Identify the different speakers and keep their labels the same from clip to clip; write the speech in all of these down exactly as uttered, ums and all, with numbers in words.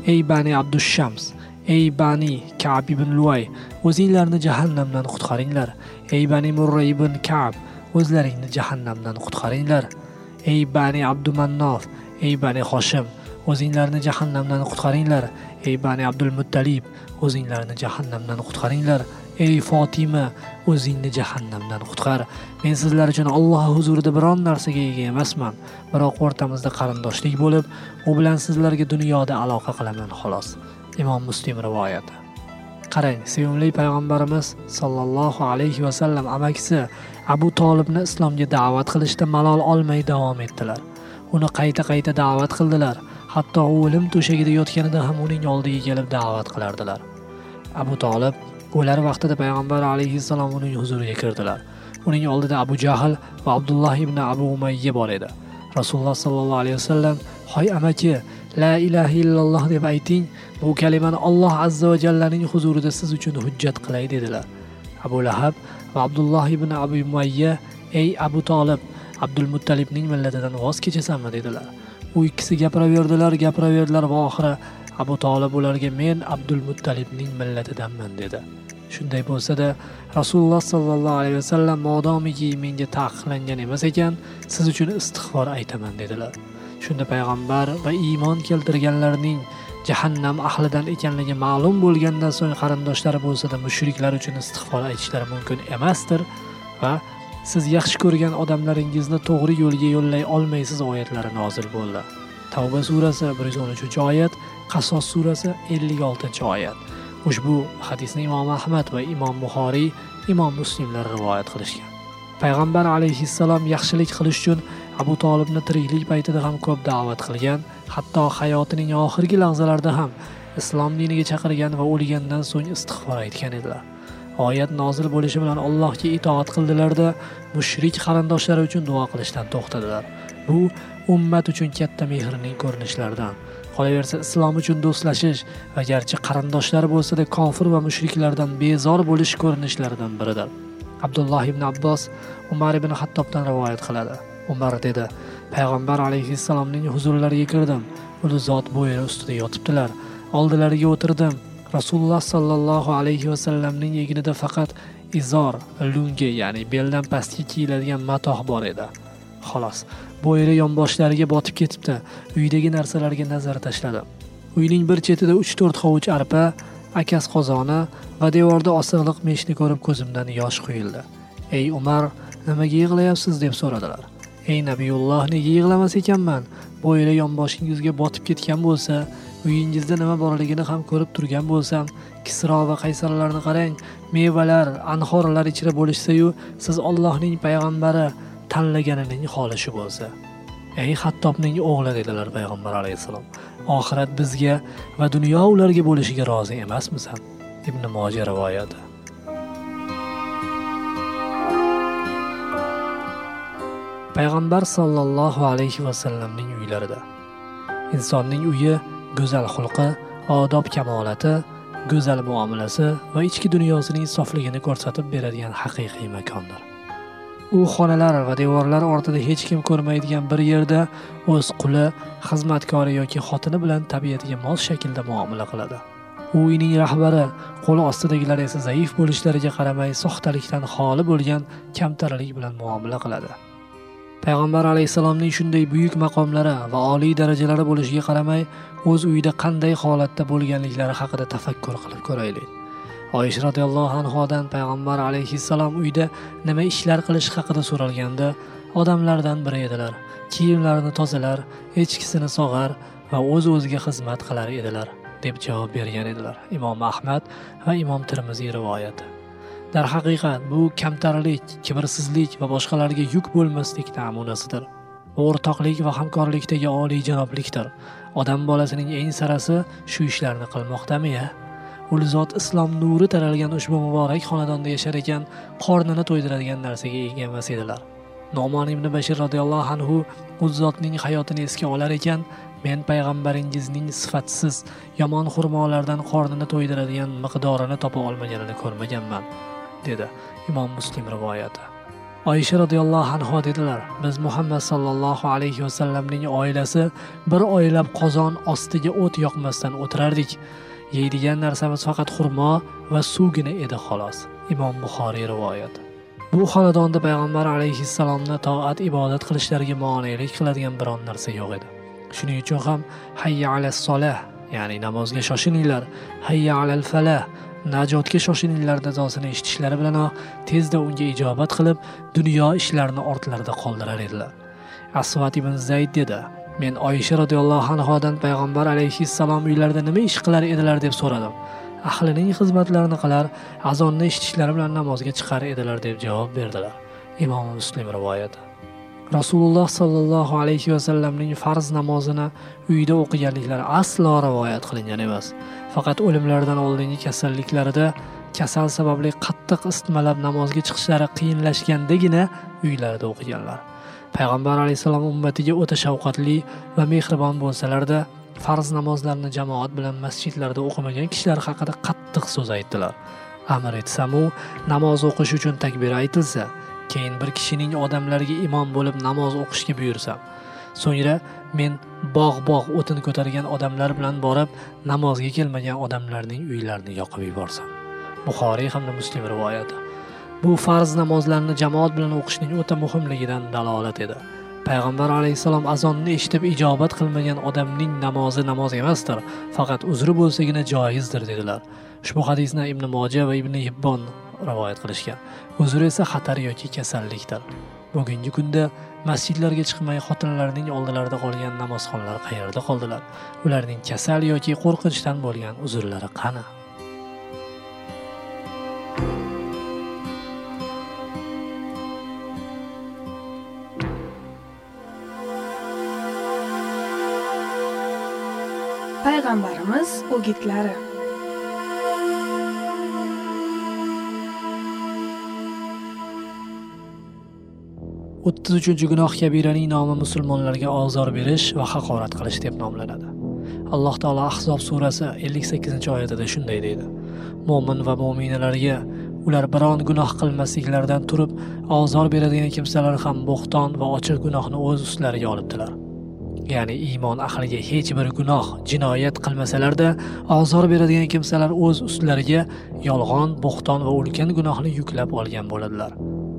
Speaker 1: ey Bani Abdushams, ey Bani Ka'b ibn Luay, o'zinglarni jahannamdan qutqaringlar. Ey Bani Murra ibn Ka'b, o'zlaringni jahannamdan qutqaringlar. Ey Bani Abdumannof, ey Bani Hoshim, o'zinglarni jahannamdan qutqaringlar. Ey Bani Abdul Muttalib, o'zinglarni jahannamdan qutqaringlar. Ey Fatima, o'zingni jahannamdan qutqar. Men sizlar uchun Alloh huzurida biron narsaga ega emasman, biroq o'rtamizda qarindoshlik bo'lib, u bilan sizlarga dunyoda aloqa qilaman xolos. Imom Muslim rivoyati. Qarang, sevimli payg'ambarimiz sallallohu alayhi va sallam amakisi Abu Talibni islomga da'vat qilishda malol olmay davom etdilar. Uni qayta-qayta da'vat qildilar. Hatto u o'lim to'shagida yotganida ham uning oldiga kelib da'vat qilardilar. Abu Talib o'lar vaqtida payg'ambar alayhissalom uning huzuriga kirdilar. Uning oldida Abu Jahl va Abdullah ibn Abu Umayya bor edi. Rasululloh sallallohu alayhi vasallam, "Hoy amaki, la ilaha illalloh deb ayting, bu kalimani Alloh azza va jallaning huzurida siz uchun hujjat qilay" dedilar. Abu Lahab va Abdullah ibn Abu Umayya, "Ey Abu Talib, Abdul Muttalibning millatidan voz kechasanmi?" dedilar. U ikkisi gapiraverdilar, gapiraverdilar va oxiri Abu Talib ularga "Men Abdul Muttalibning millatidanman" dedi. Shunday bo'lsa-da, Rasululloh sallallohu alayhi vasallam modomiki menga taqiqlangan emas ekan, siz uchun istig'for aytaman dedilar. Shunda payg'ambar va iymon keltirganlarning jahannam ahlidan ekanligi ma'lum bo'lgandan so'ng qarindoshlari bo'lsa-da mushriklar uchun istig'for aytishlari mumkin emasdir va siz yaxshi ko'rgan odamlaringizni to'g'ri yo'lga yo'llay olmaysiz oyatlari nozil bo'ldi. Tavba surasi bir yuz o'n uchinchi oyat, Qasos surasi ellik oltinchi oyat. Ushbu hadisni Imom Ahmad va Imom Buxoriy, Imom Muslimlar rivoyat qilishgan. Payg'ambar alayhissalom yaxshilik qilish uchun Abu Talibni tiriklik paytida ham ko'p da'vat qilgan, hatto hayotining oxirgi lahzalarida ham islom diniga chaqirgan va o'lgandan so'ng istig'for aytgan edilar. Oyat nozil bo'lishi bilan Allohga itoat qildilar-da, mushrik qarindoshlari uchun duo qilishdan to'xtadilar. Bu ummat uchun katta mehrning ko'rinishlaridan. Qolaversa islom uchun do'stlashish va garchi qarindoshlar bo'lsa-da kofir va mushriklardan bezor bo'lish ko'rinishlaridan biridir. Abdullah ibn Abbos Umar ibn Hattobdan rivoyat qiladi. Umar dedi: "Payg'ambar alayhissalomning huzurlariga kirdim. Ular zot bo'yi ustida yotibdilar. Oldilariga o'tirdim. Rasululloh sallallohu alayhi vasallamning egnida faqat izor, lungi, ya'ni beldan pastga kiyiladigan matoh bor edi. Xolos, bo'yri yonboshlariga botib ketibdi. Uydagi narsalarga nazar tashladim. Uyning bir chetida uch to'rt hovuch arpa, akas qozoni va devorda osig'liq meshni ko'rib ko'zimdan yosh quyildi. Ey Umar, nimaga yig'layapsiz deb so'radilar. Ey Nabiyulloh, nega yig'lamas ekanman? Bo'yri yonboshingizga botib ketgan bo'lsa, uyingizda nima borligini ham ko'rib turgan bo'lsam, Kisro va Qaysarlarni qarang, mevalar, anhorlar ichra bo'lishsa-yu, siz Allohning payg'ambari tanlaganining xolishi bo'lsa. Ey Hattobning o'g'li dedilar payg'ambar alayhisalom. Oxirat bizga va dunyo ularga bo'lishiga rozi emasmisan? Ibn Moja rivoyati. Payg'ambar sallallohu alayhi va sallamning uylarida. Insonning uyi go'zal xulqi, odob kamolati, go'zal muomalasi va ichki dunyosining sofligini ko'rsatib beradigan haqiqiy makondir. U xonalar va devorlar ortida hech kim ko'rmaydigan bir yerda o'z quli, xizmatkori yoki xotini bilan tabiatiga mos shaklda muomala qiladi. U uyning rahbari, qo'li ostidagilar esa zaif bo'lishlariga qaramay soxtalikdan xoli bo'lgan kamtarlik bilan muomala qiladi. Payg'ambar alayhisalomning shunday buyuk maqomlari va oliy darajalari bo'lishiga qaramay, o'z uyida qanday holatda bo'lganliklari haqida tafakkur qilib ko'raylik. Oysha radhiyallohu anhodan payg'ambar alayhissalom uyda nima ishlar qilish haqida so'ralganda, odamlardan biri edilar. Kiyimlarini tozalar, echkisini sog'ar va o'z-o'ziga xizmat qilar edilar deb javob bergan edilar. Imom Ahmad va Imom Tirmiziy rivoyati. Dar haqiqat bu kamtarlik, kibrsizlik va boshqalarga yuk bo'lmaslik namunasidir. O'rtoqlik va hamkorlikdagi oliy janoblikdir. Odam bolasining eng sarasi shu ishlarni qilmoqdami-ya? Ul zot islom nuri taralgan ushbu muborak xonadonda yashar ekan, qornini to'ydiradigan narsaga ega emas edilar. Nu'man ibn Bashir radhiyallohu anhu ul zotning hayotini esga olar ekan, men payg'ambaringizning sifatsiz, yomon xurmolardan qornini to'ydiradigan miqdorini topa olmaganini ko'rmaganman, dedi. Imom Muslim rivoyati. Oysha radhiyallohu anha dedilar: "Biz Muhammad sallallohu alayhi va sallamning oilasi bir oylab qozon ostiga o't yoqmasdan o'tirardik. Yeydigan narsamiz faqat xurmo va suvgina edi xolos." Imom Buxoriy rivoyati. Bu xonadonda payg'ambar alayhissalomni toat ibodat qilishlariga monelik qiladigan biron narsa yo'q edi. Shuning uchun ham hayya alas solah, ya'ni namozga shoshilinglar, hayya alal falah, najotga shoshilinglar nidosini eshitishlari bilanoq tezda unga ijobat qilib, dunyo ishlarini ortlarida qoldirar edilar. Asvat ibn Zayd dedi: "Men Oysha radhiyallohu anhodan payg'ambar alayhissalom uylarida nima ish qilar edilar deb so'radim. Ahlining xizmatlarini qilar, azonni eshitishlari bilan namozga chiqar edilar" deb javob berdilar. Imom Muslim rivoyati. Rasululloh sallallohu alayhi va sallamning farz namozini uyda o'qiganliklari aslo rivoyat qilingan emas. Faqat o'limlaridan oldingi kasalliklarida kasal sababli qattiq isitmalab namozga chiqishlari qiyinlashgandagina uylarida o'qiganlar. Payg'ambar alayhisalom ummatiga o'ta shafqatli va mehribon bo'lsalarda, farz namozlarni jamoat bilan masjidlarda o'qimagan kishilar haqida qattiq so'z aytdilar. Amr etsamu, namoz o'qish uchun takbir aytilsa, keyin bir kishining odamlarga imom bo'lib namoz o'qishga buyursam, so'ngra men bog'-bog' o'tin ko'targan odamlar bilan borib namozga kelmagan odamlarning uylarini yoqib yuborsam. Buxoriy hamda Muslim rivoyati. Bu farz namozlarni jamoat bilan o'qishning o'ta muhimligidan dalolat edi. Payg'ambar alayhisalom azonni eshitib ijobat qilmagan odamning namozi namoz emasdir, faqat uzri bo'lsagina joizdir dedilar. Ushbu hadisni Ibn Moja va Ibn Hibbon rivoyat qilishgan. Uzri esa xatar yoki kasallikdir. Bugungi kunda masjidlarga chiqmay xotinlarning oldilarida qolgan namozxonlar qayerda qoldilar? Ularning kasal yoki qo'rqinchdan bo'lgan uzrlari qani?
Speaker 2: Payg'ambarimiz o'gitlari.
Speaker 1: o'ttiz uchinchi gunoh kabiraning nomi musulmonlarga ozor berish va haqorat qilish deb nomlanadi. Alloh taolo Ahzob surasi ellik sakkizinchi oyatida shunday deydi: "Mo'min va mo'minalarga ular biron gunoh qilmasliklaridan turib ozor beradigan kimsalar ham bo'xton va ochiq gunohni o'z ustlariga olibdilar." Ya'ni iymon ahliga hech bir gunoh, jinoyat qilmasalarda, ozor beradigan kimsalar o'z ustlariga yolg'on, bo'xton va ulkan gunohni yuklab olgan bo'ladilar.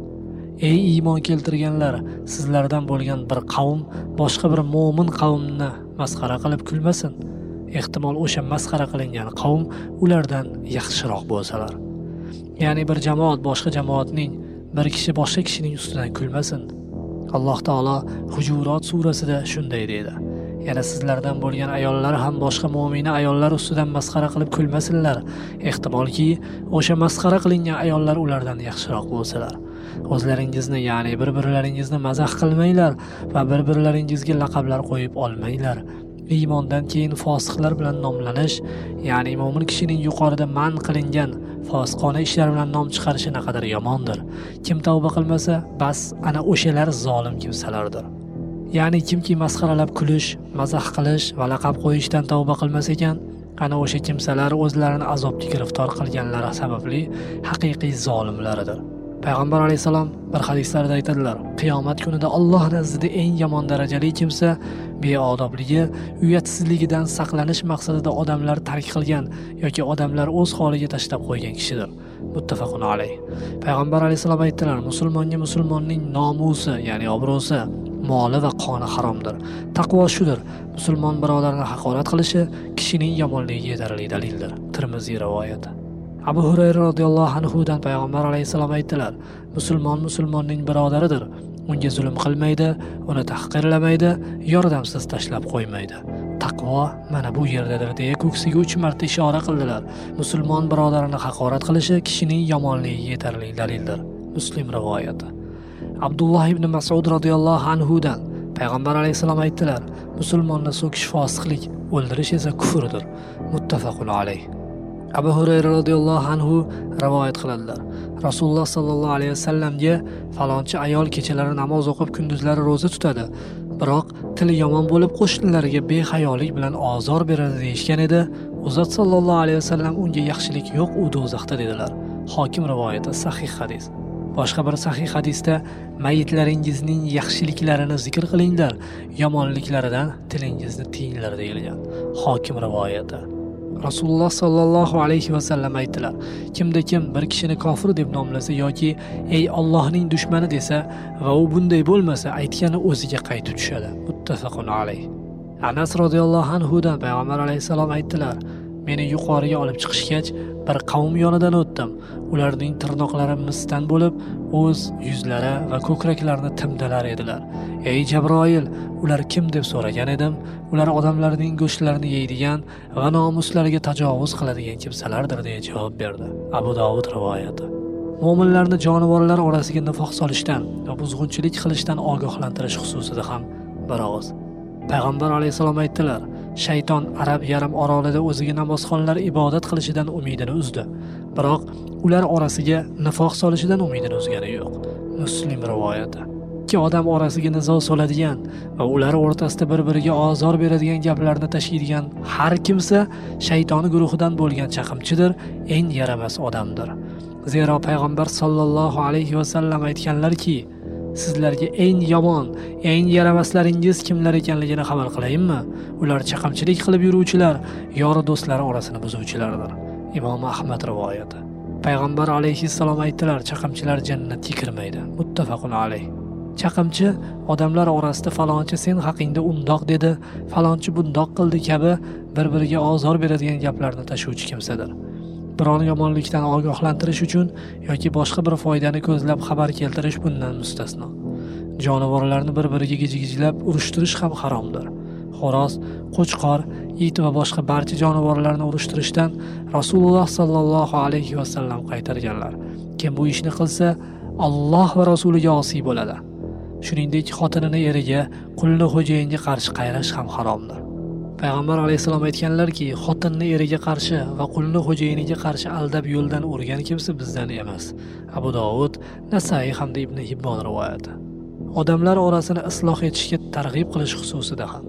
Speaker 1: Ey iymon keltirganlar, sizlardan bo'lgan bir qavm boshqa bir mo'min qavmni masxara qilib kulmasin. Ehtimol o'sha masxara qilingan qavm ulardan yaxshiroq bo'lsalar. Ya'ni bir jamoat boshqa jamoatning, bir kishi boshqa kishining ustidan kulmasin. Alloh taolo Hujurot surasida shunday deydi: "Yana sizlardan bo'lgan ayollar ham boshqa mu'mina ayollar ustidan masxara qilib kulmasinlar. Ehtimolki o'sha masxara qilingan ayollar ulardan yaxshiroq bo'lsalar. O'zlaringizni, ya'ni bir-birlaringizni mazax qilmanglar va bir-birlaringizga laqablar qo'yib olmanglar. Iymondan keyin fosiqlar bilan nomlanish, ya'ni mo'min kishining yuqorida man qilingan fosiqona ishlar bilan nom chiqarishi naqadar yomondir. Kim tavba qilmasa, bas ana o'shalar zolim kimsalardir." Ya'ni kimki masxaralab kulish, mazax qilish va laqab qo'yishdan tavba qilmas ekan, ana o'sha kimsalar o'zlarini azobga giriftor qilganlari sababli haqiqiy zolimlardir. Payg'ambar alayhisalom bir hadislarda aytadilar: "Qiyomat kunida Alloh nazdida eng yomon darajali kimsa beodobligi, uyatsizligidan saqlanish maqsadida odamlar tark qilgan yoki odamlar o'z holiga tashlab qo'ygan kishidir." Muttafaqun alayh. Payg'ambar alayhisalom aytdilar: "Musulmonga musulmonning nomusi, ya'ni obro'si, moli va qoni haromdir. Taqvo shudir: musulmon birodarini haqorat qilishi kishining yomonligiga yetarli dalildir." Tirmiziy rivoyati. Abu Hurayra radhiyallohu anhu dan payg'ambar alayhisalom aytdilar: "Musulmon musulmonning birodaridir. Unga zulm qilmaydi, uni tahqirlamaydi, yordamsiz tashlab qo'ymaydi. Taqvo mana bu yerdadir" deya ko'ksiga uch marta ishora qildilar. Musulmon birodarini haqorat qilishi kishining yomonligiga yetarli dalildir. Muslim rivoyati. Abdulloh ibn Mas'ud radhiyallohu anhu dan payg'ambar alayhisalom aytdilar: "Musulmonni so'kish fosiqlik, o'ldirish esa kufrdir." Muttafaqun alayh. Abu Hurayra radhiyallohu anhu rivoyat qiladilar: Rasululloh sallallohu alayhi vasallamga falonchi ayol kechalari namoz o'qib, kunduzlari roza tutadi, biroq tili yomon bo'lib qo'shnilarga behayolik bilan ozor beradi deyishgan edi. U zot sallallohu alayhi vasallam unga yaxshilik yo'q, u do'zaxda dedilar. Hokim rivoyati sahih hadis. Boshqa bir sahih hadisda mayitlaringizning yaxshiliklarini zikr qilinglar, yomonliklaridan tilingizni tiyinglar deyilgan. Hokim rivoyati. Rasululloh sallallohu alayhi va sallam aytdilar: kimda kim bir kishini kofir deb nomlasa yoki ey Allohning dushmani desa va u bunday bo'lmasa, aytgani o'ziga qaytib tushadi. Muttafaqun alayh. Anas radhiyallohu anhu dan payg'ambar alayhisalom aytdilar: meni yuqoriga olib chiqishgach, bir qavm yonidan o'tdim. Ularning tirnoqlari misdan bo'lib, o'z yuzlari va ko'kraklarini timdalar edilar. Ey Jabroil, ular kim deb so'ragan edim. Ular odamlarning go'shtlarini yeydigan va nomuslariga tajovuz qiladigan kimsalardir deya javob berdi. Abu Dovud rivoyati. Mo'minlarni jonivorlar orasiga nifoq solishdan va buzg'unchilik qilishdan ogohlantirish xususida ham bir og'iz. Payg'ambar alayhisalom aytdilar: shayton Arab yarim orolida o'ziga namozxonlar ibodat qilishidan umidini uzdi. Biroq ular orasiga nifoq solishidan umidini uzgani yo'q. Muslim rivoyati. Ikki odam orasiga nizo soladigan va ular o'rtasida bir-biriga ozor beradigan gaplarni tashiydigan har kimsa shayton guruhidan bo'lgan chaqimchidir, eng yaramas odamdir. Zero payg'ambar sallallohu alayhi va sallam aytganlarki: sizlarga eng yomon, eng yaramaslaringiz kimlar ekanligini xabar qilayinmi? Ular chaqimchilik qilib yuruvchilar, yori do'stlari orasini buzuvchilardir. Imom Ahmad rivoyati. Payg'ambar alayhissalom aytdilar: chaqimchilar jannatga kirmaydi. Muttafaqun alayh. Chaqimchi odamlar orasida falonchi sen haqingda undoq dedi, falonchi bundoq qildi kabi bir-biriga ozor beradigan gaplarni tashuvchi kimsadir. Biron yomonlikdan ogohlantirish uchun yoki boshqa bir foydani ko'zlab xabar keltirish bundan mustasno. Jonivorlarni bir-biriga gijigijlab urishtirish ham haromdir. Xo'roz, qo'chqor, it va boshqa barcha jonivorlarni urishtirishdan Rasululloh sallallohu alayhi va sallam qaytarganlar. Kim bu ishni qilsa, Alloh va rasuliga osiy bo'ladi. Shuningdek, xotinini eriga, qulni xo'jayinga qarshi qayrash ham haromdir. Payg'ambar alayhisalom aytganlarki, xotinni eriga qarshi va qulni xo'jayiniga qarshi aldab yo'ldan urgan kimsa bizdan emas. Abu Dovud, Nasai hamda Ibn Hibbon rivoyati. Odamlar orasini isloh etishga targ'ib qilish xususida ham.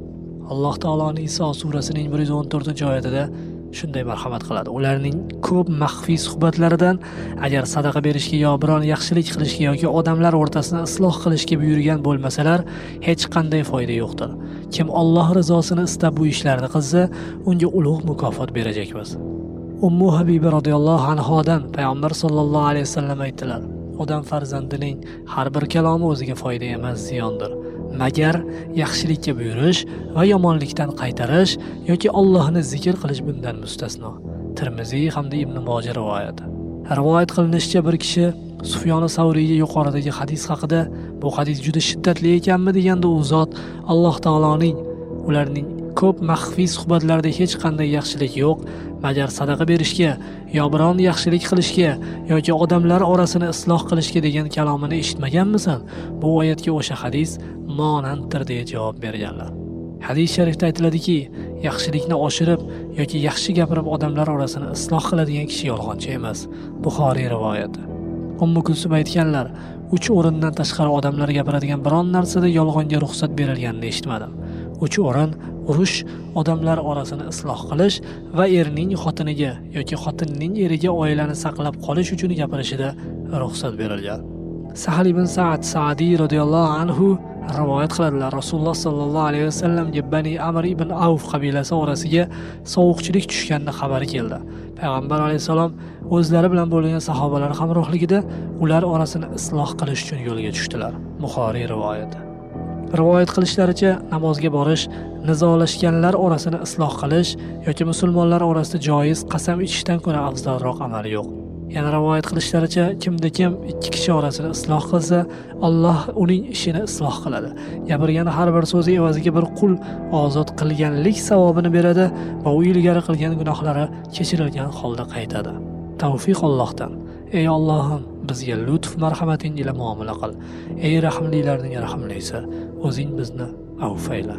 Speaker 1: Alloh taoloning Iso surasining bir yuz o'n to'rtinchi oyatida shunday marhamat qiladi: ularning ko'p maxfiy suhbatlaridan agar sadaqa berishga yo biron yaxshilik qilishga yoki odamlar o'rtasini isloh qilishga buyurgan bo'lmasalar, hech qanday foyda yo'qdir. Kim Alloh rizosini istab bu ishlarni qilsa, unga ulug' mukofot berajakmiz. Ummu Habiba radhiyallohu anhodan payg'ambar sallallohu alayhi vasallam aytdilar: odam farzandining har bir kalomi o'ziga foyda emas, ziyondir. Magar yaxshilikka buyurish va yomonlikdan qaytarish yoki Allohni zikr qilish bundan mustasno. Tirmiziy hamda Ibn Mojah rivoyati. Rivoyat qilinishicha, bir kishi Sufyon Savriyga yuqoridagi hadis haqida bu hadis juda shiddatli ekanmi deganda, u zot Alloh taoloning ularning ko'p maxfiy suhbatlarida hech qanday yaxshilik yo'q, magar sadaqa berishga yo biron yaxshilik qilishga yoki odamlar orasini isloh qilishga degan kalomini eshitmaganmisan? Bu oyatga o'sha hadis monanddir deya javob berganlar. Hadis sharifda aytiladiki, yaxshilikni oshirib yoki yaxshi gapirib odamlar orasini isloh qiladigan kishi yolg'onchi emas. Buxoriy rivoyati. Ummu Kulsum aytganlar: uch o'rindan tashqari odamlar gapiradigan biron narsada yolg'onga ruxsat berilganini eshitmadim. Uch o'rin: urush, odamlar orasini isloh qilish va erning xotiniga yoki xotinning eriga oilani saqlab qolish uchun gapirishida ruxsat berilgan. Sahal ibn Sa'd Sa'di radhiyallohu anhu rivoyat qiladilar: Rasululloh sallallohu alayhi vasallamga Bani Amr ibn Avf qabilasi orasiga sovuqchilik tushganini xabari keldi. Payg'ambar alayhisalom o'zlari bilan bo'lgan sahobalar hamrohligida ular orasini isloh qilish uchun yo'lga tushdilar. Buxoriy rivoyati. Rivoyat qilishlaricha, namozga borish, nizolashganlar orasini isloh qilish yoki musulmonlar orasida joiz qasam ichishdan ko'ra afzalroq amal yo'q. Yana rivoyat qilishlaricha, kimda kim ikki kishi orasini isloh qilsa, Alloh uning ishini isloh qiladi. Gapirgan har bir so'zi evaziga bir qul ozod qilganlik savobini beradi va u ilgari qilgan gunohlari kechirilgan holda qaytadi. Tavfiq Allohdan. Ey Allohim, bizga lutf marhamating ila muomala qil. Ey rahmlilarning rahmlisi, o'zing bizni avf ayla.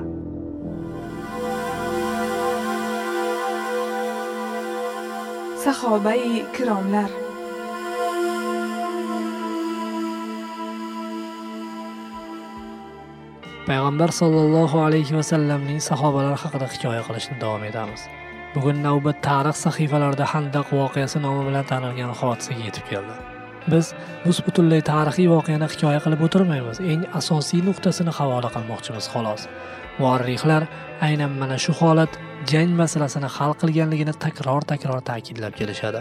Speaker 2: Sahobai kiromlar.
Speaker 1: Payg'ambar sallallohu alayhi va sallamning sahobalar haqida hikoya qilishni davom etamiz. Bugun navbat tarix sahifalarida Handaq voqeasi nomi bilan tanilgan hodisaga yetib keldi. Biz bu butunlay tarixiy voqeani hikoya qilib o'tirmaymiz, eng asosiy nuqtasini havola qilmoqchimiz xolos. Muarrixlar aynan mana shu holat jang masalasini hal qilganligini takror-takror ta'kidlab kelishadi.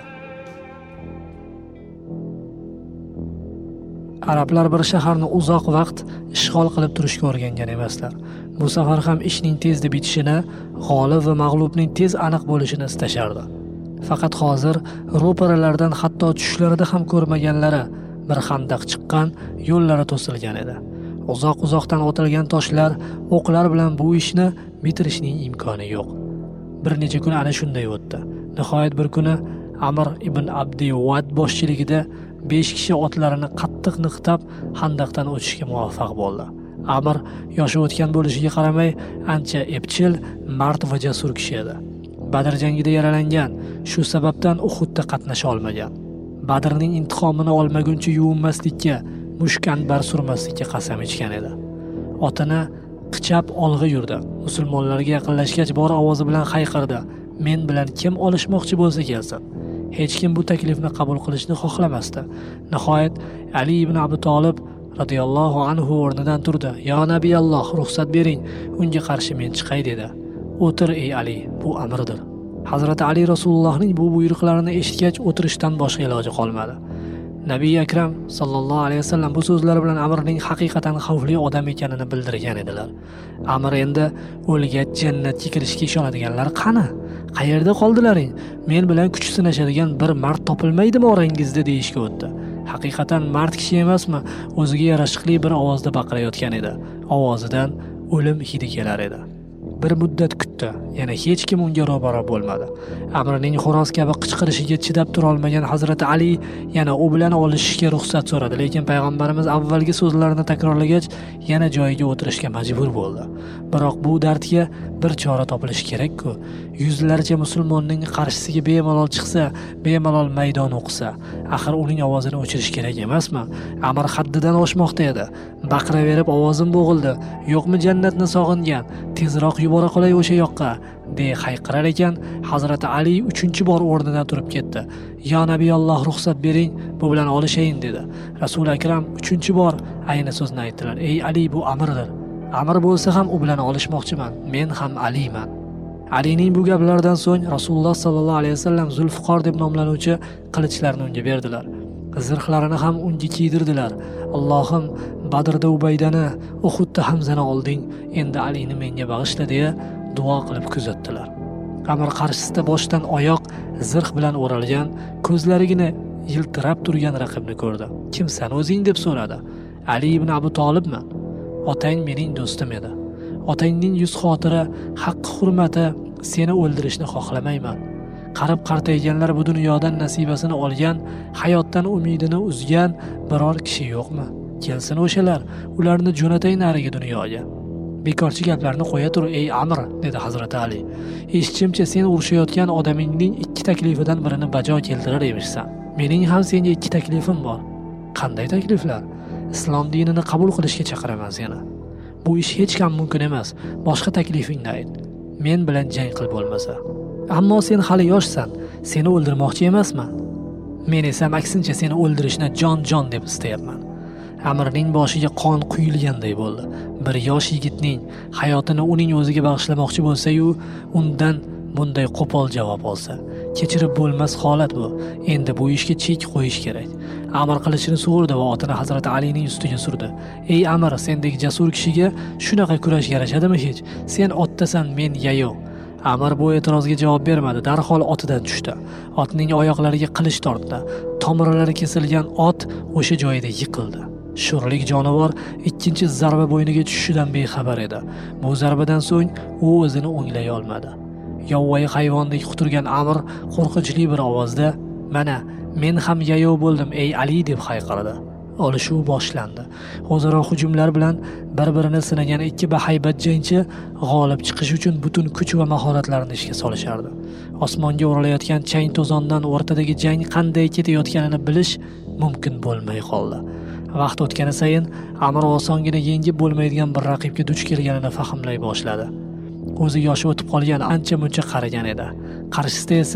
Speaker 1: Arablar bir shaharni uzoq vaqt ishg'ol qilib turishga o'rgangan emaslar. Bu safar ham ishning tezda bitishini, g'olib va mag'lubning tez aniq bo'lishini istashardi. Faqat hozir ro'paralardan hatto tushlarida ham ko'rmaganlari bir xandaq chiqqan, yo'llari to'silgan edi. Uzoq-uzoqdan otilgan toshlar, o'qlar bilan bu ishni bitirishning imkoni yo'q. Bir necha kun ana shunday o'tdi. Nihoyat bir kuni Amr ibn Abdi Wad boshchiligida besh kishi otlarini qattiq niqtab xandaqdan o'tishga muvaffaq bo'ldi. Amr yoshi o'tgan bo'lishiga qaramay ancha epchil, mard va jasur kishi edi. Badr jangida yaralangan, shu sababdan Uhudda qatnasha olmagan. Badrning intiqomini olmaguncha yuvinmaslikka, mushkanbar surmaslikka qasam ichgan edi. Otini qichab olg'a yurdi. Musulmonlarga yaqinlashgach bor ovozi bilan hayqirdi: "Men bilan kim olishmoqchi bo'lsa kelsin." Hech kim bu taklifni qabul qilishni xohlamasdi. Nihoyat Ali ibn Abi Talib radhiyallohu anhu o'rnidan turdi. "Ya Nabiyalloh, ruxsat bering, unga qarshi men chiqay" dedi. "O'tir ey Ali, bu amrdir." Hazrati Ali Rasulullohning bu buyruqlarini eshitgach o'tirishdan boshqa iloji qolmadi. Nabiy akram sallallohu alayhi vasallam bu so'zlar bilan Amrning haqiqatan xavfli odam ekanini bildirgan edilar. Amr endi o'lgach jannatga kirishga ishonadiganlar qani? Qayerda qoldilaring? Men bilan kuch sinashadigan bir mard topilmaydimi orangizda deyishga o'tdi. Haqiqatan mard kishi emasmi? O'ziga yarashiqli bir ovozda baqirayotgan edi. Ovozidan o'lim hidi kelar edi. Bir muddat kutdi. Yana hech kim unga ro'baro bo'lmadi. Amrning xo'roz kabi qichqirishiga chidab tura olmagan Hazrati Ali yana u bilan olishishga ruxsat so'radi, lekin payg'ambarimiz avvalgi so'zlarini takrorlagach, yana joyiga o'tirishga majbur bo'ldi. Biroq bu dardga bir chora topilishi kerak-ku. Yuzlarcha musulmonning qarshisiga bemalol chiqsa, bemalol maydon o'qisa, axir uning ovozini o'chirish kerak emasmi? Amr haddidan oshmoqda edi. Baqiraverib ovozim bo'g'ildi. "Yo'qmi jannatni sog'ingan? Tezroq yubora qolay o'sha yoqqa", deya hayqirar ekan, Hazrati Ali uchinchi bor o'rnidan turib ketdi. "Ya Nabiyalloh, ruxsat bering, bu bilan olishayin" dedi. Rasul akram uchinchi bor ayni so'zni aytdilar. "Ey Ali, bu amrdir. Amr bo'lsa ham u bilan olishmoqchiman. Men ham Aliman." Alining bu gaplaridan so'ng Rasululloh sallallohu alayhi vasallam Zulfiqor deb nomlanuvchi qilichlarni unga berdilar. Zirhlarini ham unga kiydirdilar. "Allohim, Badrda Ubaydani, Uhudda Hamzani olding, endi Alini menga bag'ishla" deya duo qilib kuzatdilar. Amr qarshisida boshdan oyoq zirh bilan o'ralgan, ko'zlarigina yiltirab turgan raqibni ko'rdi. "Kimsan o'zing?" deb so'radi. "Ali ibn Abi Talibman. Otang mening do'stim edi. Otangning yuz xotira, haqqi hurmati, seni o'ldirishni xohlamayman. Qarib qartayganlar bu dunyodan nasibasini olgan, hayotdan umidini uzgan biror kishi yo'qmi? Kelsin o'shalar, ularni jo'natay narigi dunyoga." "Bekorchi gaplarni qo'ya tur ey Amr", dedi Hazrati Ali. "Eshitishimcha sen urushayotgan odamingning ikki taklifidan birini bajo keltirar emishsan. Mening ham senga ikki taklifim bor." "Qanday takliflar?" "Islom dinini qabul qilishga chaqiraman seni. Bu ish hech ham mumkin emas. Boshqa taklifingni ayt. Men bilan jang qil bo'lmasa. Ammo sen hali yoshsan. Seni o'ldirmoqchi emasman. Men esa aksincha seni o'ldirishni jon-jon deb istayapman." Amrning boshiga qon quyilganday bo'ldi. Bir yosh yigitning hayotini uning o'ziga bag'ishlamoqchi bo'lsa-yu, undan bunday qo'pol javob olsa, kechirib bo'lmas holat bu. Endi bu ishga chek qo'yish kerak. Amr qilichini sug'urdi va otini Hazrati Alining ustiga surdi. "Ey Amr, sendek jasur kishiga shunaqa kurash yarashadimi hech? Sen otdasan, men yayov." Amr bu e'tirozga javob bermadi, darhol otidan tushdi. Otning oyoqlariga qilich tortdi. Tomirlari kesilgan ot o'sha joyida yiqildi. Sho'rlik jonivor ikkinchi zarba bo'yniga tushishidan bexabar edi. Bu zarbadan so'ng u o'zini o'nglay olmadi. Yovvoyi hayvondek quturgan Amr qo'rqinchli bir ovozda: "Mana, men ham yayov bo'ldim ey Ali" deb hayqirdi. Olishuv boshlandi. O'zaro hujumlar bilan bir-birini sinagan ikki bahaybat jangchi g'olib chiqish uchun butun kuch va mahoratlarini ishga solishardi. Osmonga o'ralayotgan chang to'zondan o'rtadagi jang qanday ketayotganini bilish mumkin bo'lmay qoldi. Vaqt o'tgani sayin Amr osongina yengib bo'lmaydigan bir raqibga duch kelganini fahmlay boshladi. O'zi yoshi o'tib qolgan ancha muncha qarigan edi. Qarshisida esa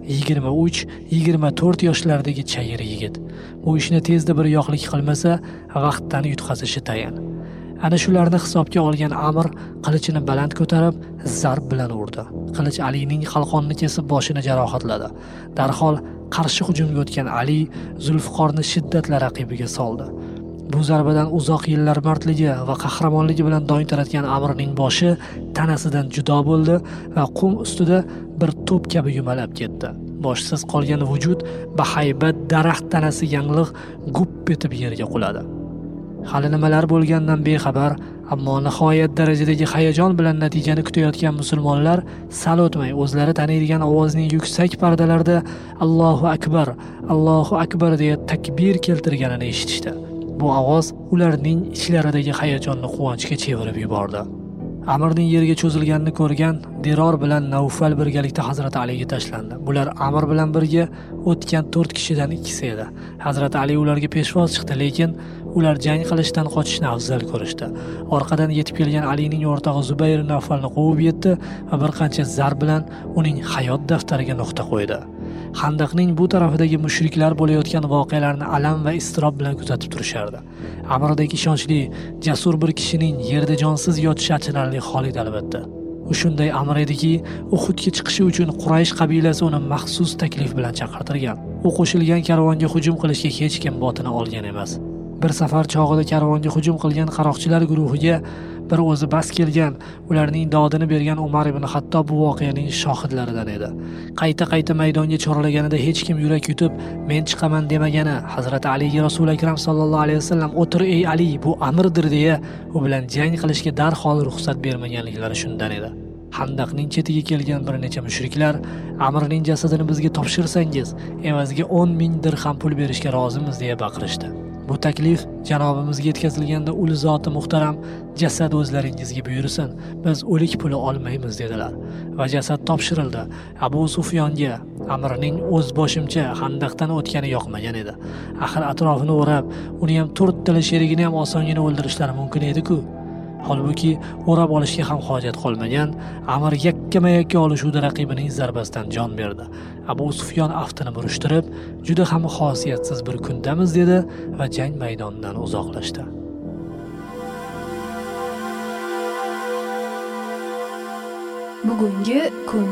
Speaker 1: yigirma uch yigirma to'rt yoshlardagi chayir yigit. Bu ishni tezda bir yoqlik qilmasa, vaqtdan yutqazishi tayin. Ana shularni hisobga olgan Amr qilichini baland ko'tarib, zarb bilan urdi. Qilich Alining qalqonni kesib boshini jarohatladi. Darhol qarshi hujumga o'tgan Ali Zulfiqorni shiddatli raqibiga soldi. Bu zarbadan uzoq yillar mardligi va qahramonligi bilan dong taratgan Amrning boshi tanasidan judo bo'ldi va qum ustida bir to'p kabi yumalab ketdi. Boshsiz qolgan vujud bahaybat daraxt tanasi yanglig' gup etib yerga quladi. Hali nimalar bo'lgandan bexabar, ammo nihoyat darajadagi hayajon bilan natijani kutayotgan musulmonlar sal o'tmay o'zlari taniydigan ovozning yuksak pardalarida Allohu akbar, Allohu akbar deya takbir keltirganini eshitishdi. Bu ovoz ularning ichlaridagi hayajonni quvonchga chevirib yubordi. Amrning yerga cho'zilganini ko'rgan Diror bilan Navfal birgalikda Hazrat Aliga tashlandi. Bular Amr bilan birga o'tgan to'rt kishidan ikkisi edi. Hazrat Ali ularga peshvoz chiqdi, lekin ular jang qilishdan qochishni afzal ko'rishdi. Orqadan yetib kelgan Alining o'rtog'i Zubayr Navfalni quvib yetdi va bir qancha zarb bilan uning hayot daftariga nuqta qo'ydi. Handaqning bu tarafidagi mushriklar bo'layotgan voqealarni alam va iztirob bilan kuzatib turishardi. Amrdek ishonchli, jasur bir kishining yerda jonsiz yotishi achinarli hol edi albatta. U shunday amr ediki, Uhudga chiqishi uchun Quraysh qabilasi uni maxsus taklif bilan chaqirtirgan. U qo'shilgan karvonga hujum qilishga hech kim botini olgan emas. Bir safar chog'ida karvonga hujum qilgan qaroqchilar guruhiga bir o'zi bas kelgan, ularning dodini bergan Umar ibn Xattob bu voqeaning shohidlaridan edi. Qayta-qayta maydonga chorlaganida hech kim yurak yutib, men chiqaman demagani, Hazrat Aliga Rasul akram sallallohu alayhi vasallam "O'tir ey Ali, bu amrdir" deya u bilan jang qilishga darhol ruxsat bermaganliklari shundan edi. Handaqning chetiga kelgan bir necha mushriklar Amrning jasadini bizga topshirsangiz, evaziga o'n ming dirham pul berishga rozimiz deya baqirishdi. Bu taklif janobimizga yetkazilganda ul zoti muhtaram, jasad o'zlaringizga buyursin, biz o'lik puli olmaymiz dedilar. Va jasad topshirildi. Abu Sufyonga Amrning o'z boshimcha Handaqdan o'tgani yoqmagan edi. Axir atrofini o'rab, uni ham to'rt tili sherigini ham osongina o'ldirishlari mumkin edi-ku. Holbuki o'rab olishga ham hojat qolmagan, Amr yakkama-yakka olishuvda raqibining zarbasidan jon berdi. Abu Sufyon aftini burishtirib, juda ham xosiyatsiz bir kundamiz dedi va jang maydonidan uzoqlashdi.
Speaker 2: Bugungi kun.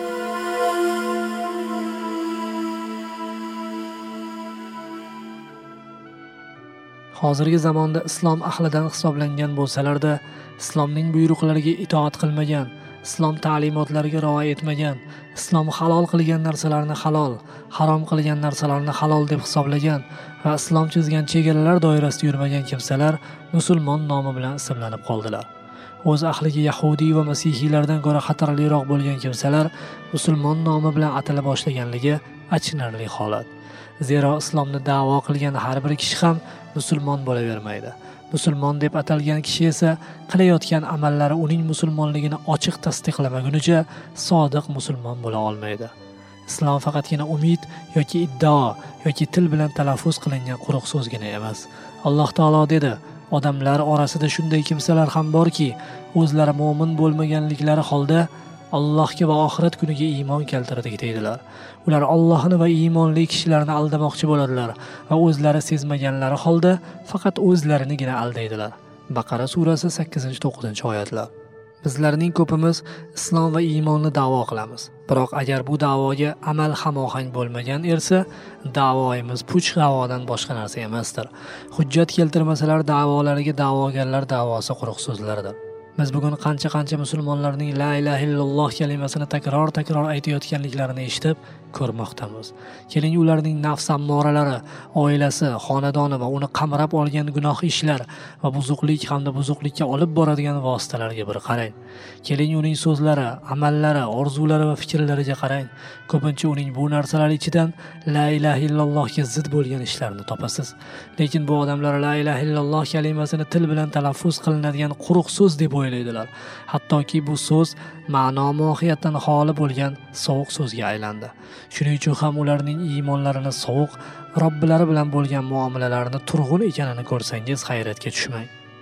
Speaker 1: Hozirgi zamonda islom ahlidan hisoblangan bo'lsalarda, islomning buyruqlariga itoat qilmagan, islom ta'limotlariga rioya etmagan, islom halol qilgan narsalarni halol, harom qilgan narsalarni halol deb hisoblagan va islom chizgan chegaralar doirasida yurmagan kimsalar musulmon nomi bilan ismlanib qoldilar. O'z ahliga yahudiy va masihiylardan ko'ra xatarliroq bo'lgan kimsalar musulmon nomi bilan atala boshlaganligi achinarli holat. Zero islomni da'vo qilgan har bir kishi ham musulmon bo'lavermaydi. Musulmon deb atalgan kishi esa qilayotgan amallari uning musulmonligini ochiq tasdiqlamagunicha sodiq musulmon bo'la olmaydi. Islom faqatgina umid yoki iddao yoki til bilan talaffuz qilingan quruq so'zgina emas. Alloh taolo dedi: "Odamlar orasida shunday kimsalar ham borki, o'zlari mu'min bo'lmaganliklari holda Allohga va oxirat kuniga iymon keltirdik" deydilar. Ular Allohni va iymonli kishilarni aldamoqchi bo'ladilar va o'zlari sezmaganlari holda faqat o'zlarinigina aldaydilar. Baqara surasi sakkizinchi to'qqizinchi oyatlar. Bizlarning ko'pimiz islom va iymonni da'vo qilamiz. Biroq agar bu da'voga amal hamohang bo'lmagan ersa, da'voimiz puch havodan boshqa narsa emasdir. Hujjat keltirmasalar da'volariga da'vogarlar da'vosi quruq so'zlardir. Biz bugun qancha-qancha musulmonlarning la ilaha illalloh kalimasini takror-takror aytayotganliklarini eshitib ko'rmoqdamiz. Keling, ularning nafs ammoralari, oilasi, xonadoni va uni qamrab olgan gunoh ishlar va buzuqlik hamda buzuqlikka olib boradigan vositalarga bir qarang. Keling, uning so'zlari, amallari, orzulari va fikrlariga qarang. Ko'pincha uning bu narsalar ichidan la ilaha illallohga zid bo'lgan ishlarni topasiz. Lekin bu odamlar la ilaha illalloh kalimasini til bilan talaffuz qilinadigan quruq so'z deb o'ylaydilar. Hattoki bu so'z ma'no mohiyatdan xoli bo'lgan sovuq so'zga aylandi. Shuning uchun ham ularning iymonlarini sovuq, Robbilari bilan bo'lgan muomalalarini turg'un ekanini ko'rsangiz hayratga tushmang.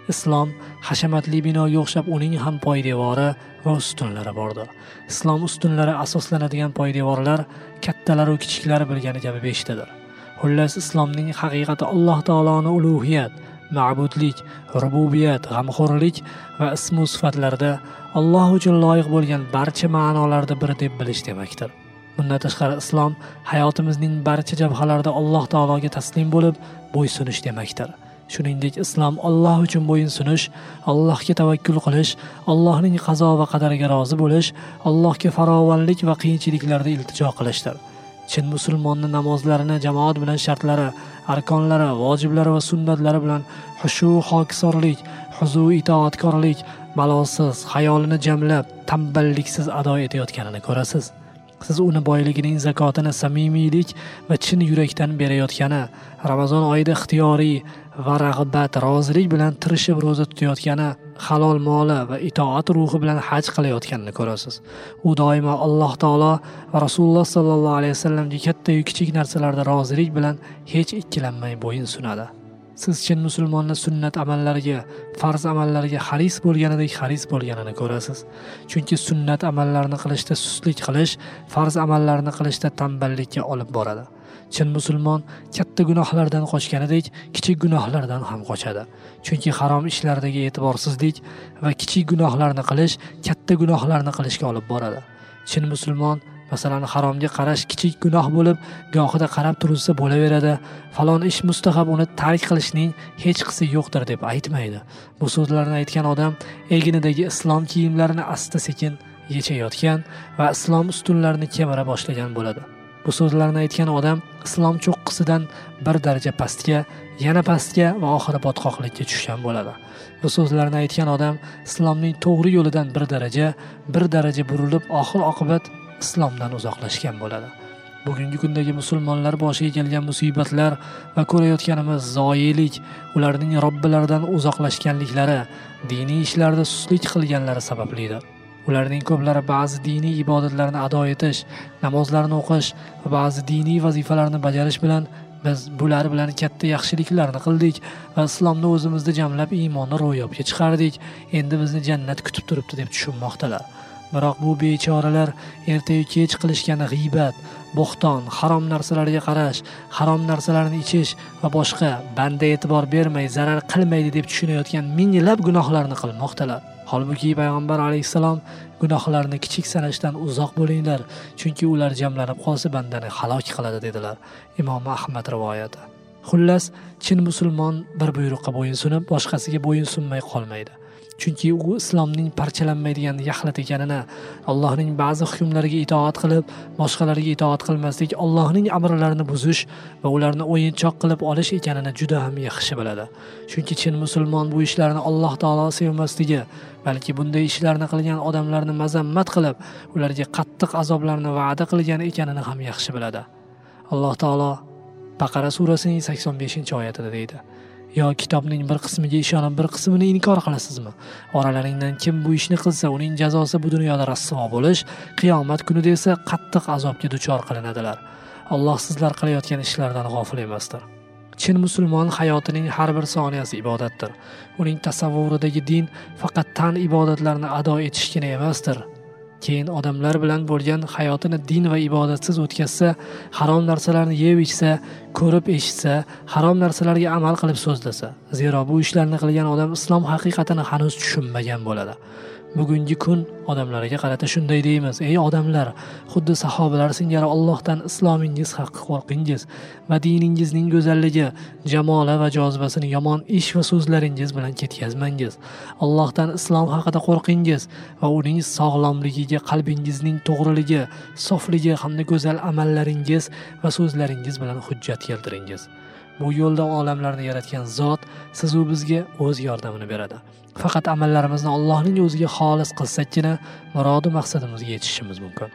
Speaker 1: Islom hashamatli binoga o'xshab uning ham poydevori va ustunlari bordir. Islom ustunlari asoslanadigan poydevorlar kattalar va kichiklari bilgani kabi beshtadir. Xullas, islomning haqiqati Alloh taoloning ulug'iyat, ma'budlik, rububiyat, g'amxo'rlik va ism va sifatlarda Alloh uchun loyiq bo'lgan barcha ma'nolarda bir deb bilish demakdir. Bundan tashqari islom hayotimizning barcha jabhalarida Alloh taologa taslim bo'lib bo'ysunish demakdir. Shuningdek, islom Alloh uchun bo'yinsunish, Allohga tavakkul qilish, Allohning qazo va qadariga rozi bo'lish, Allohga farovonlik va qiyinchiliklarda iltijo qilishdir. Chin musulmonning namozlarini jamoat bilan shartlari, arkonlari, vojiblari va sunnatlari bilan xushu, hokisorlik, huzu, itoatkorlik, malosiz, xayolini jamlab, tamballiksiz ado etayotganini ko'rasiz. Siz uni boyligining zakotini samimiylik va chin yurakdan berayotgani, Ramazon oyida ixtiyoriy va rag'bat, rozilik bilan tirishib roza tutayotgani, halol moli va itoat ruhi bilan haj qilayotganini ko'rasiz. U doimo Alloh taolo va Rasululloh sallallohu alayhi vasallamga katta va kichik narsalarda rozilik bilan hech ikkilanmay bo'yin sunadi. Siz chin musulmonning sunnat amallariga, farz amallariga haris bo'lganidek haris bo'lganini ko'rasiz. Chunki sunnat amallarni qilishda sustlik qilish, farz amallarni qilishda tamballikka olib boradi. Chin musulmon katta gunohlardan qochganidek, kichik gunohlardan ham qochadi. Chunki harom ishlardagi e'tiborsizlik va kichik gunohlarni qilish katta gunohlarni qilishga olib boradi. Chin musulmon masalan haromga qarash kichik gunoh bo'lib, gohida qarab turilsa bo'laveradi, falon ish mustahab, uni tark qilishning hech qisi yo'qdir deb aytmaydi. Bu so'zlarni aytgan odam eginidagi islom kiyimlarini asta-sekin yechayotgan va islom ustunlarini kemira boshlagan bo'ladi. Bu so'zlarni aytgan odam islom cho'qqisidan bir daraja pastga, yana pastga va oxiri botqoqlikka tushgan bo'ladi. Bu so'zlarni aytgan odam islomning to'g'ri yo'lidan bir daraja, bir daraja burilib, oxir oqibat islomdan uzoqlashgan bo'ladi. Bugungi kundagi musulmonlar boshiga kelgan musibatlar va ko'rayotganimiz zoyelik, ularning Robbilaridan uzoqlashganliklari, diniy ishlarda sustlik qilganlari sabablidir. Ularning ko'plari ba'zi diniy ibodatlarni ado etish, namozlarni o'qish va ba'zi diniy vazifalarni bajarish bilan biz bular bilan katta yaxshiliklarni qildik va islomni o'zimizda jamlab iymonni ro'yobga chiqardik. Endi bizni jannat kutib turibdi deb tushunmoqdalar. Biroq bu bechoralar ertayu kech qilishgan g'iybat, bo'xton, harom narsalarga qarash, harom narsalarni ichish va boshqa banda e'tibor bermay, zarar qilmaydi deb tushunayotgan minglab gunohlarni qilmoqdalar. Holbuki payg'ambar alayhisalom gunohlarni kichik sanashdan uzoq bo'linglar, chunki ular jamlanib qolsa bandani halok qiladi dedilar. Imom Ahmad rivoyati. Xullas, chin musulmon bir buyruqqa bo'yin sunib, boshqasiga bo'yin sunmay qolmaydi. Chunki u islomning parchalanmaydigan yaxlit ekanini, Allohning ba'zi hukmlariga itoat qilib, boshqalariga itoat qilmaslik, Allohning amrlarini buzish va ularni o'yinchoq qilib olish ekanini juda ham yaxshi biladi. Chunki chin musulmon bu ishlarni Alloh taolo sevmasligi, balki bunday ishlarni qilgan odamlarni mazammat qilib, ularga qattiq azoblarni va'da qilgan ekanini ham yaxshi biladi. Alloh taolo Baqara surasining sakson beshinchi oyatida deydi: Yo kitobning bir qismiga ishonib, bir qismini inkor qilasizmi? Oralaringdan kim bu ishni qilsa, uning jazosi bu dunyoda rasvo bo'lish, qiyomat kunida esa qattiq azobga duchor qilinadilar. Alloh sizlar qilayotgan ishlardan g'ofil emasdir. Chin musulmon hayotining har bir soniyasi ibodatdir. Uning tasavvuridagi din faqat tan ibodatlarni ado etishgina emasdir. Keyin odamlar bilan bo'lgan hayotini din va ibodatsiz o'tkazsa, harom narsalarni yeb ichsa, ko'rib eshitsa, harom narsalarga amal qilib so'zlasa, zero bu ishlarni qilgan odam islom haqiqatini hanuz tushunmagan bo'ladi. Bugungi kun odamlarga qarata shunday deymiz: ey odamlar, xuddi sahobalar singari Allohdan islomingiz haqi qo'rqingiz va diningizning go'zalligi, jamoli va jozibasini yomon ish va so'zlaringiz bilan ketkazmangiz. Allohdan islom haqida qo'rqingiz va uning sog'lomligiga, qalbingizning to'g'riligi, sofligi hamda go'zal amallaringiz va so'zlaringiz bilan hujjat keltiringiz. Bu yo'lda olamlarni yaratgan zot siz u bizga o'z yordamini beradi. Faqat amallarimizni Allohning o'ziga xolis qilsakkina murod va maqsadimizga yetishimiz mumkin.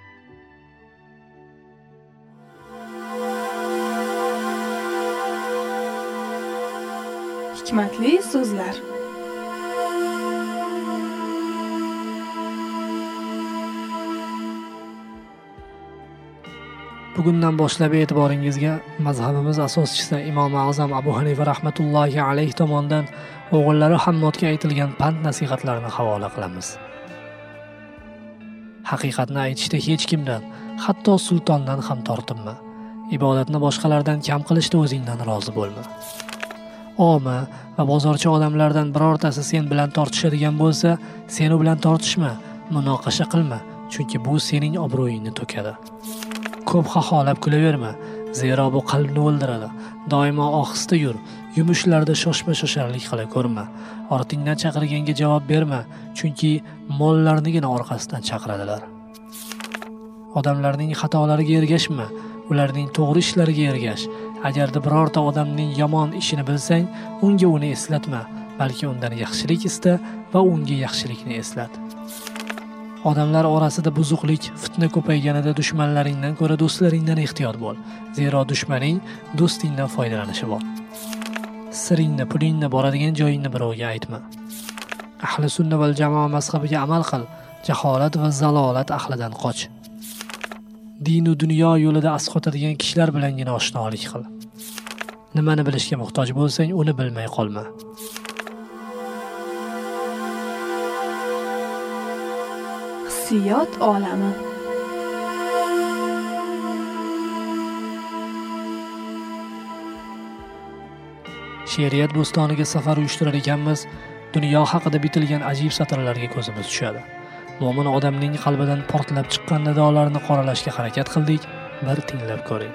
Speaker 2: Hikmatli so'zlar.
Speaker 1: Bugundan boshlab e'tiboringizga mazhabimiz asoschisi Imom A'zam Abu Hanifa rahmatullohi alayhi tomonidan o'g'illari Hammodga aytilgan pand nasihatlarini havola qilamiz. Haqiqatni aytishda hech kimdan, hatto sultondan ham tortinma. Ibodatni boshqalardan kam qilishda o'zingdan rozi bo'lma. Oma va bozorchi odamlardan birortasi sen bilan tortishadigan bo'lsa, sen u bilan tortishma, munoqasha qilma, chunki bu sening obro'yingni to'kadi. Ko'p xaxolab kulaverma, zero bu qalbni o'ldiradi. Doimo ohista yur, yumushlarda shoshma-shosharlik qila ko'rma. Ortingdan chaqirganga javob berma, chunki mollarnigina orqasidan chaqiradilar. Odamlarning xatolariga ergashma, ularning to'g'ri ishlariga ergash. Agarda birorta odamning yomon ishini bilsang, unga uni eslatma, balki undan yaxshilik ista va unga yaxshilikni eslat. Odamlar orasida buzuqlik, fitna ko'payganida dushmanlaringdan ko'ra do'stlaringdan ehtiyot bo'l. Zero dushmaning do'stingdan foydalanishi bor. Siringni, pulingni, boradigan joyingni birovga aytma. Ahli sunna val jamoa mazhabiga amal qil, jaholat va zalolat ahlidan qoch. Din va dunyo yo'lida asqotadigan kishilar bilangina oshnolik qil. Nimani bilishga muhtoj bo'lsang, uni bilmay qolma.
Speaker 2: Hissiyot olami.
Speaker 1: She'riyat bo'stoniga safar uyushtirar ekanmiz, dunyo haqida bitilgan ajib satrlarga ko'zimiz tushadi. Mo'min odamning qalbidan portlab chiqqan nidolarni qoralashga harakat qildik. Bir tinglab ko'ring.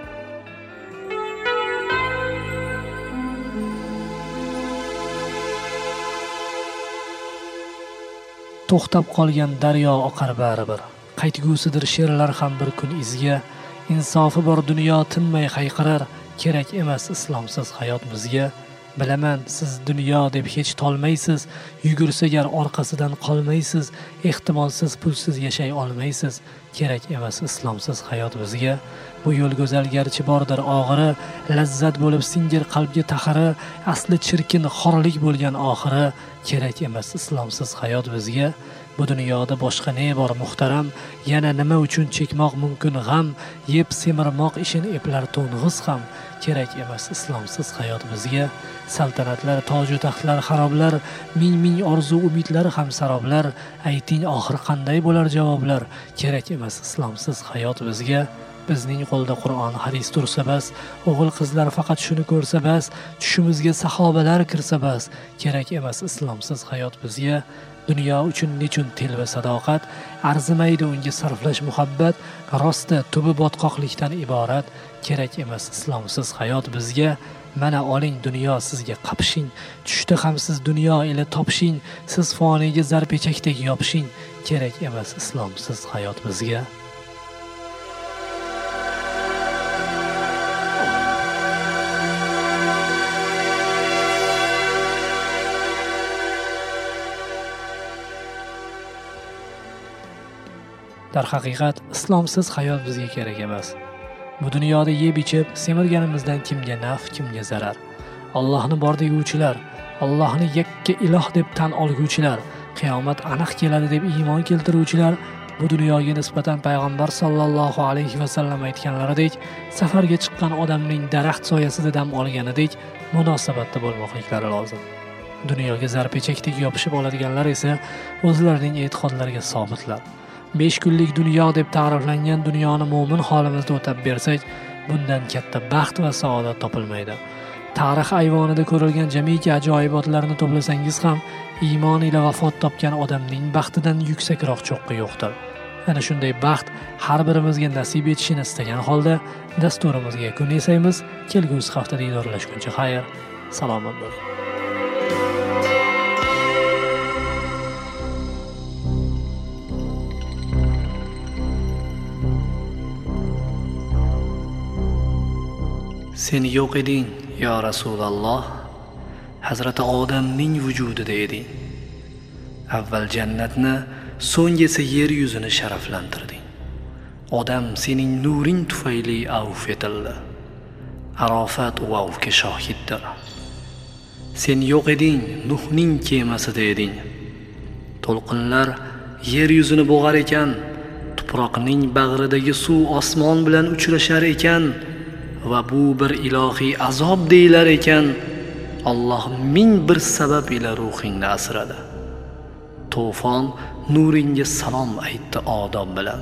Speaker 1: To'xtab qolgan daryo oqar baribir. Qaytgusidir she'rlar ham bir kun izga. Insofi bor dunyo tinmay hayqirar. Kerak emas islomsiz hayot bizga. Bilaman, siz dunyo deb hech tolmaysiz, yugursa gar orqasidan qolmaysiz, ehtimol siz pulsiz yashay olmaysiz, kerak emas islomsiz hayot bizga. Bu yo'l go'zal garchi bordir og'iri, lazzat bo'lib singir qalbga taxiri, asli chirkin xorlik bo'lgan oxiri, kerak emas islomsiz hayot bizga. Bu dunyoda boshqa ne bor muhtaram, yana nima uchun chekmoq mumkin g'am, yeb semirmoq ishin eplar to'ng'iz ham, kerak emas islomsiz hayot bizga. Saltanatlar, toju taxtlar xaroblar, ming ming orzu umidlar ham saroblar, ayting oxir qanday bo'lar javoblar, kerak emas islomsiz hayot bizga. Bizning qo'lda Qur'on, hadis tursa bas, o'g'il qizlar faqat shuni ko'rsa bas, tushimizga sahobalar kirsa bas, kerak emas islomsiz hayot bizga. Dunyo uchun nechun til va sadoqat, arzimaydi unga sarflash muhabbat, rosti tubi botqoqlikdan iborat, kerak emas islomsiz hayot bizga. Mana oling dunyo sizga qapishing, tushda ham siz dunyo ila topishing, siz foniyga zarpechakdek yopishing, kerak emas islomsiz hayot bizga. Dar haqiqat, islomsiz hayot bizga kerak emas. Bu dunyoda yeb ichib, semirganimizdan kimga naf, kimga zarar. Allohni bor deguvchilar, Allohni yakka iloh deb tan olguvchilar, qiyomat aniq keladi deb iymon keltiruvchilar, bu dunyoga nisbatan payg'ambar sollallohu alayhi va sallam aytganlaridek, safarga chiqqan odamning daraxt soyasida dam olganidek munosabatda bo'lmoqliklari lozim. Dunyoga zarpechakdek yopishib oladiganlar esa o'zlarining e'tiqodlariga sobitlar. besh kunlik dunyo deb ta'riflangan dunyoni mo'min holimizda o'tab bersak, bundan katta baxt va saodat topilmaydi. Tarix ayvonida ko'rilgan jamiki ajoyibotlarni to'plasangiz ham, iymon ila vafot topgan odamning baxtidan yuksakroq cho'qqi yo'qdir. Ana shunday baxt har birimizga nasib etishini istagan holda dasturimizga yakun yasaymiz. Kelgusi hafta diydorlashguncha xayr, salomat bo'ling. Sen yo'q eding, yo Rasululloh, Hazrati Odamning vujudida eding. Avval jannatni, so'ng esa yer yuzini sharaflantirding. Odam sening nuring tufayli avf etildi. Arofat u avfga shohiddir. Sen yo'q eding, Nuhning kemasida eding. To'lqinlar yer yuzini bo'g'ar ekan, tuproqning bag'ridagi suv osmon bilan uchrashar ekan va bu bir ilohiy azob deyilar ekan, Alloh ming bir sabab ila ruhingni asradi. To'fon nuringga salom aytdi odob bilan.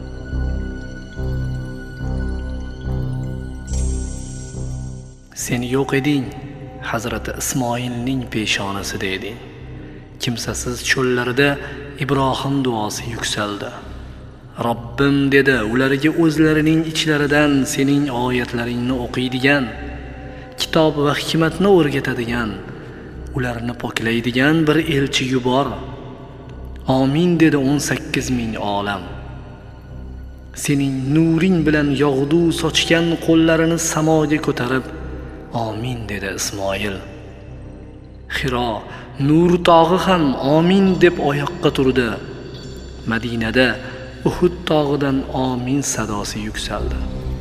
Speaker 1: Sen yo'q eding, Hazrati Ismoilning peshonasida eding. Kimsasiz cho'llarda Ibrohim duosi yuksaldi. Robbim dedi, ularga o'zlarining ichlaridan sening oyatlaringni o'qiydigan, kitob va hikmatni o'rgatadigan, ularni poklaydigan bir elchi yubor. Amin dedi o'n sakkiz ming olam. Sening nuring bilan yog'du sochgan qo'llarini samoga ko'tarib, amin dedi Ismoil. Xiro Nur tog'i ham amin deb oyoqqa turdi. Madinada Uhud tog'idan amin sadosi yuksaldi.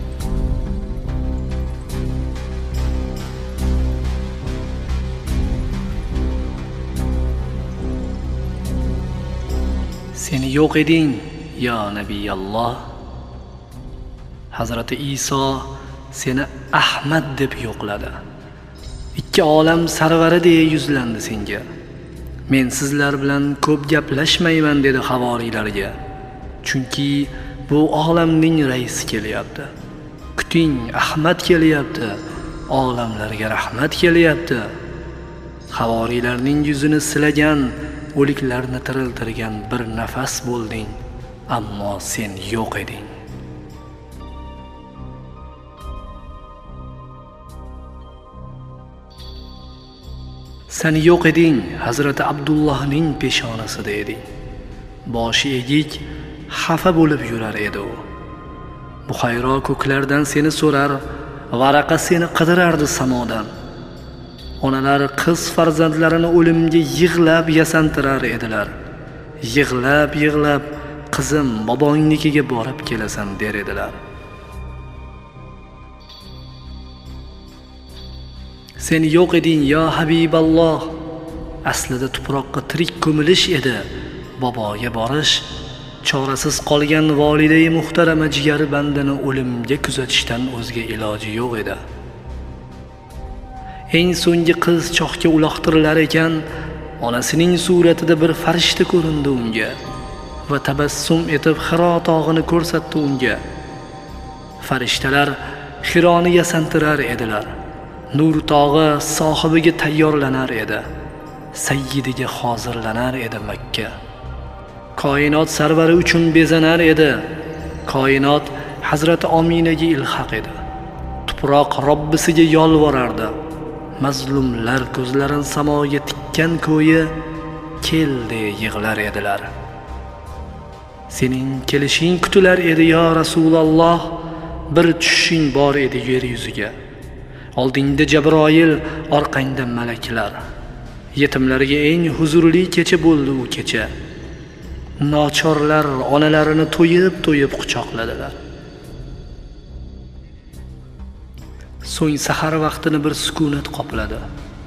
Speaker 1: Seni yo'q eding, ya Nabiyalloh. Hazrati Iso seni Ahmad deb yo'qladi. Ikki olam sarvari deya yuzlandi senga. Men sizlar bilan ko'p gaplashmayman dedi havoriylarga. Chunki bu olamning raisi kelyapti. Kuting, Ahmad kelyapti. Olamlarga rahmat kelyapti. Havoriylarning yuzini silagan, o'liklarni tiriltirgan bir nafas bo'lding, ammo sen yo'q eding. Sen yo'q eding, Hazrati Abdullohning peshonasida eding. Boshi egik, xafa bo'lib yurar edi u. Buxayro ko'klardan seni so'rar, Varaqa seni qidirardi samodan. Onalar qiz farzandlarini o'limga yig'lab yasantirar edilar. Yig'lab, yig'lab, qizim, bobongnikiga borib kelasan der edilar. Sen yo'q eding, yo Habiballoh. Aslida tuproqqa tirik ko'milish edi. Boboga borish, chorasiz qolgan volidai muhtarama jigari bandani o'limga kuzatishdan o'zga iloji yo'q edi. Eng so'nggi qiz choqga uloqtirilar ekan, onasining suratida bir farishta ko'rindi unga va tabassum etib Xiro tog'ini ko'rsatdi unga. Farishtalar Xironi yasantirar edilar. Nur tog'i sohibiga tayyorlanar edi. Sayyidiga hozirlanar edi Makka. Koinot sarvari uchun bezanar edi. Koinot Hazrati Ominaga ilhaq edi. Tuproq Robbisiga yolvorardi. Mazlumlar ko'zlarini samoga tikkan ko'yi keldi yig'lar edilar. Sening kelishing kutilar edi yo Rasululloh, bir tushishing bor edi yer yuziga. Oldingda Jabroil, orqangda malaklar. Yetimlarga eng huzurli kecha bo'ldi u kecha. Nochorlar onalarini to'yib-to'yib quchoqladilar. So'ng sahar vaqtini bir sukunat qopladi.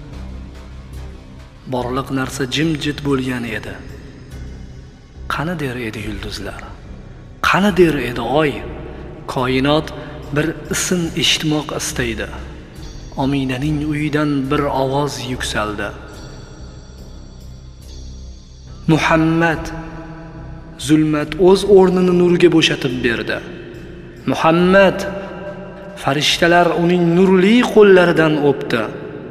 Speaker 1: Borliq narsa jimjit bo'lgan edi. Qani der edi yulduzlar? Qani der edi oy? Koinot bir ism eshitmoq istaydi. Ominaning uyidan bir ovoz yuksaldi. Muhammad. Zulmat o'z o'rnini nurga bo'shatib berdi. Muhammad. Farishtalar uning nurli qo'llaridan o'pdi.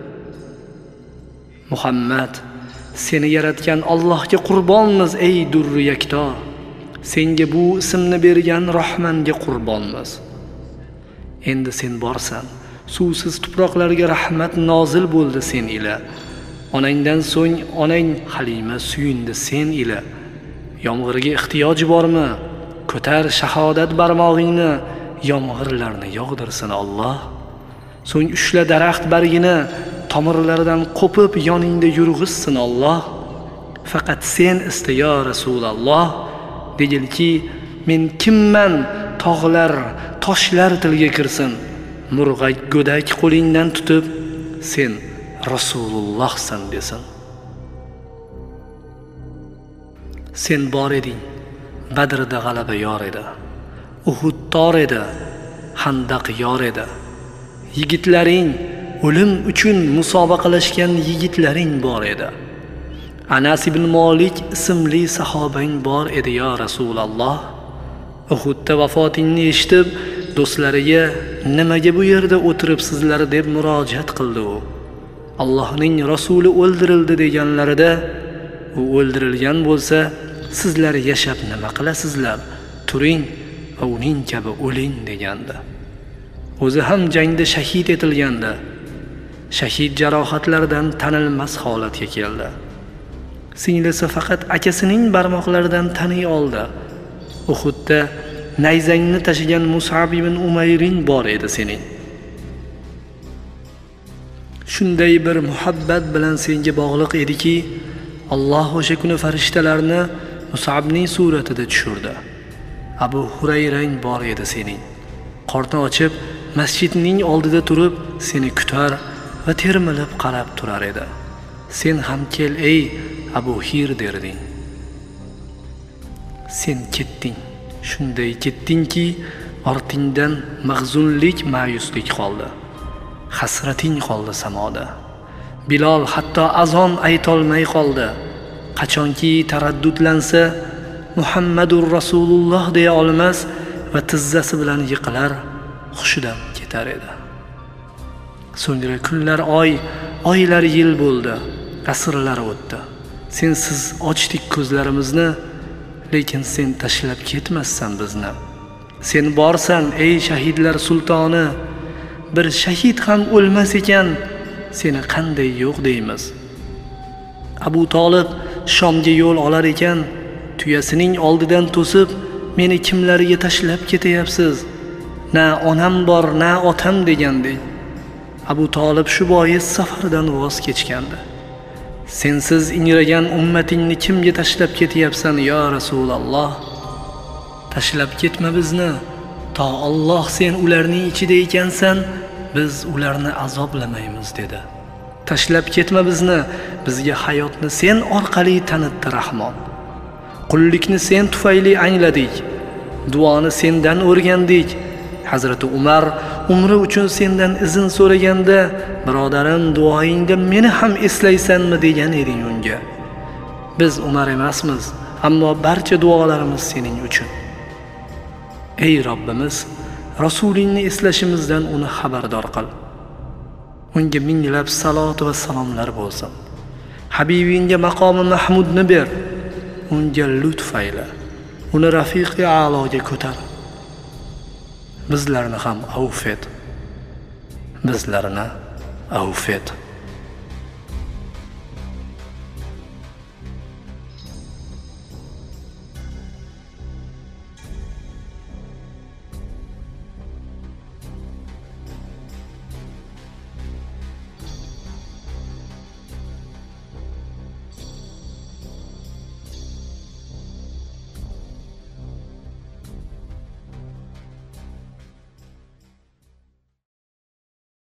Speaker 1: Muhammad, seni yaratgan Allohga qurbonmiz ey durri yakto. Senga bu ismni bergan Rahmonga qurbonmiz. Endi sen borsan, suvsiz tuproqlarga rahmat nozil bo'ldi sen ila. Onangdan so'ng onang Halima suyundi sen ila. Yomg'irga ehtiyoj bormi? Ko'tar shahodat barmog'ingni, yomg'irlarni yog'dirsin Alloh. So'ng ushla daraxt bargini, tomirlaridan qo'pib yoningda yurg'izsin Alloh. Faqat sen ista yo Rasululloh, degilki, men kimman? Tog'lar, toshlar tilga kirsin. Murg'ak go'dak qo'lingdan tutib, sen Rasulullohsan desin. Sen bor eding Badrda g'alaba yor edi. Uhud tor edi, Handaq yor edi. Yigitlaring, o'lim uchun musobaqalashgan yigitlaring bor edi. Anas ibn Malik ismli sahobang bor edi ya Rasululloh. Uhudda vafotingni eshitib, do'stlariga nimaga bu yerda o'tiribsizlar deb murojaat qildi u. Allohning rasuli o'ldirildi deganlarida, u o'ldirilgan bo'lsa, sizlar yashab nima qilasizlar? Turing va uning kabi o'ling degandi. O'zi ham jangda shahid etilgandi. Shahid jarohatlardan tanilmas holatga keldi. Singlisi faqat akasining barmoqlaridan taniy oldi. Uhudda nayzangni tashigan Mus'ab ibn Umayring bor edi sening. Shunday bir muhabbat bilan senga bog'liq ediki, Alloh o'sha kuni farishtalarni Mus'abning suratida tushirdi. Abu Hurayrang bor edi sening. Qorni ochib, masjidning oldida turib, seni kutar va termilib qarab turar edi. Sen ham kel ey Abu Hir derding. Sen ketding. Shunday ketdingki, ortingdan mag'zunlik, ma'yuslik qoldi. Hasrating qoldi samoda. Bilol hatto azon aytolmay qoldi. Qachonki taraddudlansa, Muhammadur Rasululloh deya olmas va tizzasi bilan yiqilar, hushidan ketar edi. So'ngra kunlar oy, oylar yil bo'ldi, asrlar o'tdi. Sensiz ochdik ko'zlarimizni, lekin sen tashlab ketmassan bizni. Sen borsan ey shahidlar sultoni, bir shahid ham o'lmas ekan, seni qanday yo'q deymiz. Abu Talib Shomga yo'l olar ekan, tuyasining oldidan to'sib, meni kimlarga tashlab ketayapsiz? Na onam bor, na otam degandek. Abu Talib shu bois safardan voz kechgandi. Sensiz ingragan ummatingni kimga tashlab ketyapsan ya Rasululloh? Tashlab ketma bizni. To Alloh sen ularning ichida ekansan, biz ularni azoblamaymiz dedi. Tashlab ketma bizni, bizga hayotni sen orqali tanitdi Rahmon. Qullikni sen tufayli angladik. Duoni sendan o'rgandik. Hazrati Umar umri uchun sendan izn so'raganda, birodarim duoyingda meni ham eslaysanmi degan eding unga. Biz Umar emasmiz, ammo barcha duolarimiz sening uchun. Ey Robbimiz, Rasulingni eslashimizdan uni xabardor qil. Unga minglab salot va salomlar bo'lsin. Habibingga maqomi Mahmudni ber. Unga lutf ayla. Uni rafiqi a'loga ko'tar. Bizlarni ham avf et. Bizlarni avf et.